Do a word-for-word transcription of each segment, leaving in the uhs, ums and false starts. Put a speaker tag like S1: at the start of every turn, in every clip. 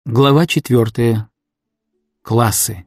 S1: Глава четвертая. Классы.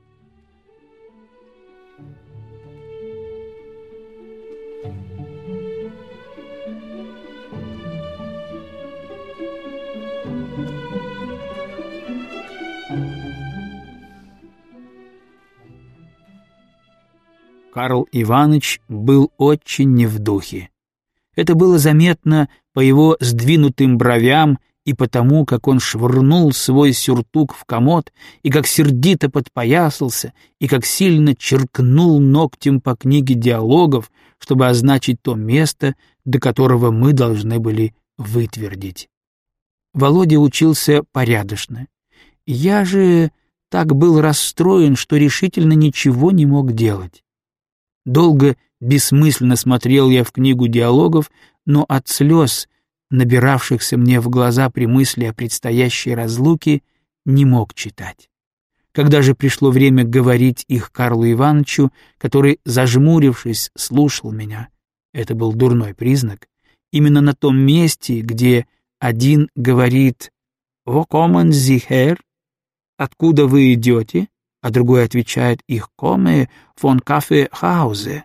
S1: Карл Иваныч был очень не в духе. Это было заметно по его сдвинутым бровям и потому, как он швырнул свой сюртук в комод, и как сердито подпоясался, и как сильно черкнул ногтем по книге диалогов, чтобы означить то место, до которого мы должны были вытвердить. Володя учился порядочно. Я же так был расстроен, что решительно ничего не мог делать. Долго бессмысленно смотрел я в книгу диалогов, но от слез, набиравшихся мне в глаза при мысли о предстоящей разлуке, не мог читать. Когда же пришло время говорить их Карлу Ивановичу, который, зажмурившись, слушал меня, это был дурной признак, именно на том месте, где один говорит «Wo kommen Sie her?» «Откуда вы идете?» а другой отвечает «Ich komme von Kaffeehause».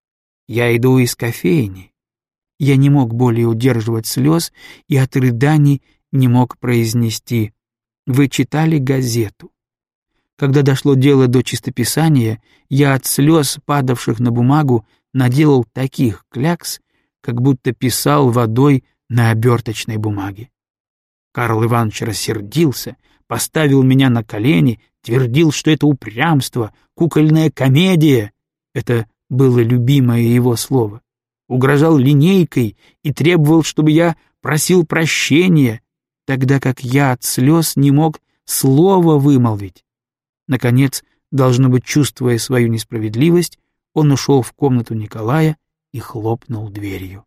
S1: «Я иду из кофейни». Я не мог более удерживать слез и от рыданий не мог произнести «Вы читали газету?». Когда дошло дело до чистописания, я от слез, падавших на бумагу, наделал таких клякс, как будто писал водой на оберточной бумаге. Карл Иванович рассердился, поставил меня на колени, твердил, что это упрямство, кукольная комедия. Это было любимое его слово. Угрожал линейкой и требовал, чтобы я просил прощения, тогда как я от слез не мог слова вымолвить. Наконец, должно быть, чувствуя свою несправедливость, он ушел в комнату Николая и хлопнул дверью.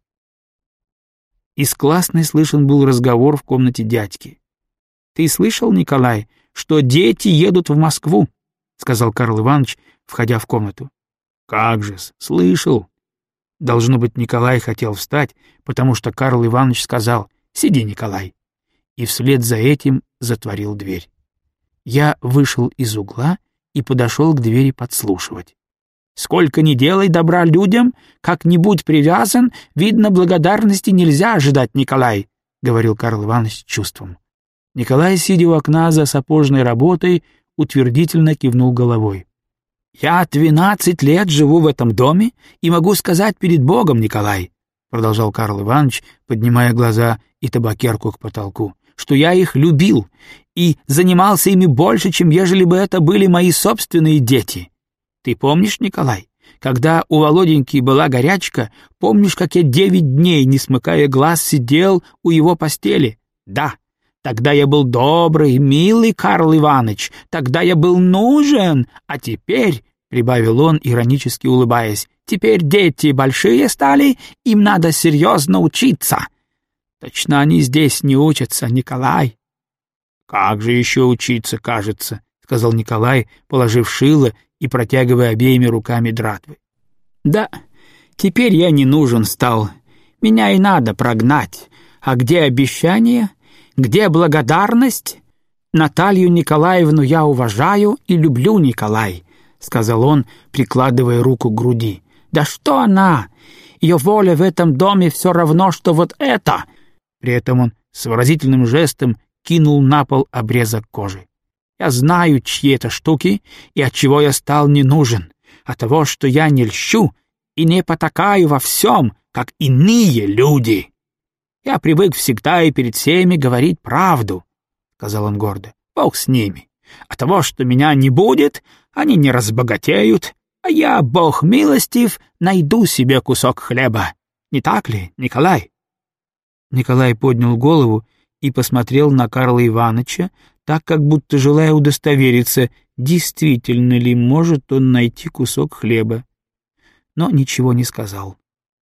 S1: Из классной слышен был разговор в комнате дядьки. «Ты слышал, Николай, что дети едут в Москву?» — сказал Карл Иванович, входя в комнату. «Как же-с, слышал». Должно быть, Николай хотел встать, потому что Карл Иванович сказал «Сиди, Николай», и вслед за этим затворил дверь. Я вышел из угла и подошел к двери подслушивать. «Сколько ни делай добра людям, как-нибудь привязан, видно, благодарности нельзя ожидать, Николай», — говорил Карл Иванович с чувством. Николай, сидя у окна за сапожной работой, утвердительно кивнул головой. «Я двенадцать лет живу в этом доме и могу сказать перед Богом, Николай», — продолжал Карл Иванович, поднимая глаза и табакерку к потолку, «что я их любил и занимался ими больше, чем ежели бы это были мои собственные дети. Ты помнишь, Николай, когда у Володеньки была горячка, помнишь, как я девять дней, не смыкая глаз, сидел у его постели? Да. Тогда я был добрый, милый Карл Иваныч, тогда я был нужен, а теперь, — прибавил он, иронически улыбаясь, — теперь дети большие стали, им надо серьезно учиться. Точно они здесь не учатся, Николай. — Как же еще учиться, кажется, — сказал Николай, положив шило и протягивая обеими руками дратвы. — Да, теперь я не нужен стал, меня и надо прогнать, а где обещание? Где благодарность? Наталью Николаевну я уважаю и люблю, Николай, — сказал он, прикладывая руку к груди. Да что она? Ее воля в этом доме все равно, что вот это. При этом он с выразительным жестом кинул на пол обрезок кожи. Я знаю, чьи это штуки и от чего я стал не нужен. От того, что я не льщу и не потакаю во всем, как иные люди. Я привык всегда и перед всеми говорить правду, — сказал он гордо. Бог с ними. От того, что меня не будет, они не разбогатеют, а я, Бог милостив, найду себе кусок хлеба. Не так ли, Николай? Николай поднял голову и посмотрел на Карла Ивановича, так как будто желая удостовериться, действительно ли может он найти кусок хлеба. Но ничего не сказал.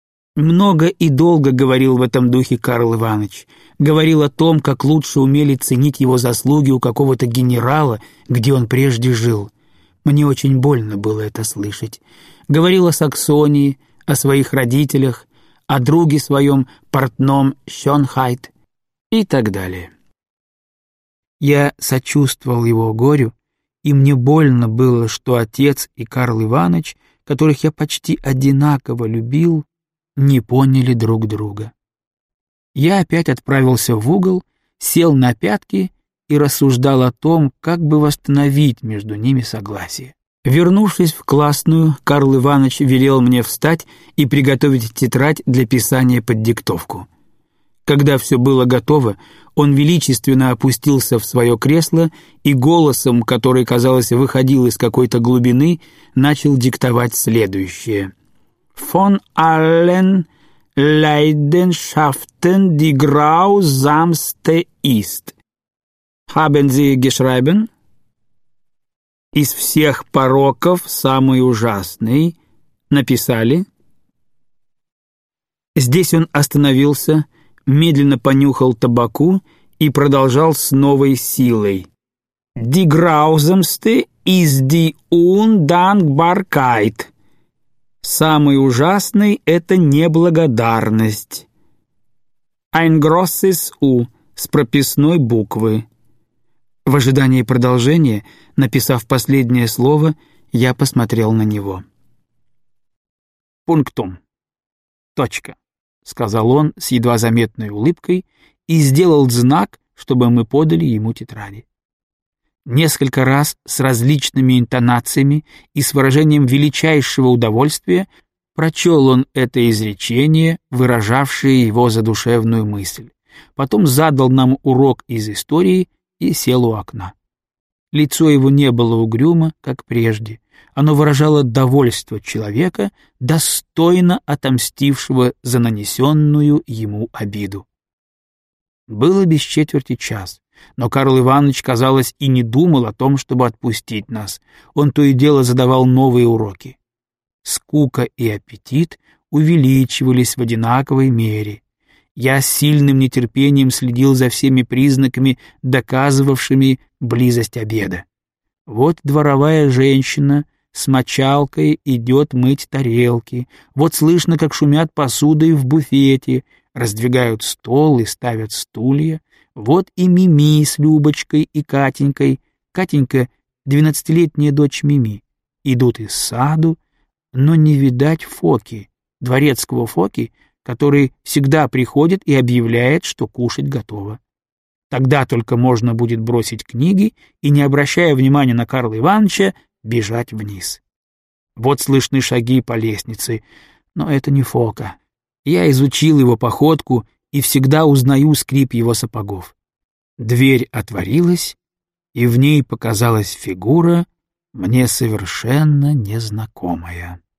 S1: Много и долго говорил в этом духе Карл Иванович. Говорил о том, как лучше умели ценить его заслуги у какого-то генерала, где он прежде жил. Мне очень больно было это слышать. Говорил о Саксонии, о своих родителях, о друге своем портном Шонхайт и так далее. Я сочувствовал его горю, и мне больно было, что отец и Карл Иванович, которых я почти одинаково любил, не поняли друг друга. Я опять отправился в угол, сел на пятки и рассуждал о том, как бы восстановить между ними согласие. Вернувшись в классную, Карл Иванович велел мне встать и приготовить тетрадь для писания под диктовку. Когда все было готово, он величественно опустился в свое кресло и голосом, который, казалось, выходил из какой-то глубины, начал диктовать следующее. «Von allen Leidenschaften die grausamste ist. Haben Sie geschrieben?» «Из всех пороков самый ужасный. Написали?» Здесь он остановился, медленно понюхал табаку и продолжал с новой силой. «Die grausamste ist die Undankbarkeit». «Самый ужасный — это неблагодарность». «Ein großes U» с прописной буквы. В ожидании продолжения, написав последнее слово, я посмотрел на него. «Пунктум. Точка», — сказал он с едва заметной улыбкой и сделал знак, чтобы мы подали ему тетради. Несколько раз с различными интонациями и с выражением величайшего удовольствия прочел он это изречение, выражавшее его задушевную мысль. Потом задал нам урок из истории и сел у окна. Лицо его не было угрюмо, как прежде. Оно выражало довольство человека, достойно отомстившего за нанесенную ему обиду. Было без четверти час, но Карл Иванович, казалось, и не думал о том, чтобы отпустить нас. Он то и дело задавал новые уроки. Скука и аппетит увеличивались в одинаковой мере. Я с сильным нетерпением следил за всеми признаками, доказывавшими близость обеда. Вот дворовая женщина с мочалкой идет мыть тарелки, вот слышно, как шумят посудой в буфете, раздвигают стол и ставят стулья, вот и Мими с Любочкой и Катенькой, Катенька — двенадцатилетняя дочь Мими, идут из саду, но не видать Фоки, дворецкого Фоки, который всегда приходит и объявляет, что кушать готово. Тогда только можно будет бросить книги и, не обращая внимания на Карла Ивановича, бежать вниз. Вот слышны шаги по лестнице, но это не Фока. Я изучил его походку и всегда узнаю скрип его сапогов. Дверь отворилась, и в ней показалась фигура, мне совершенно незнакомая.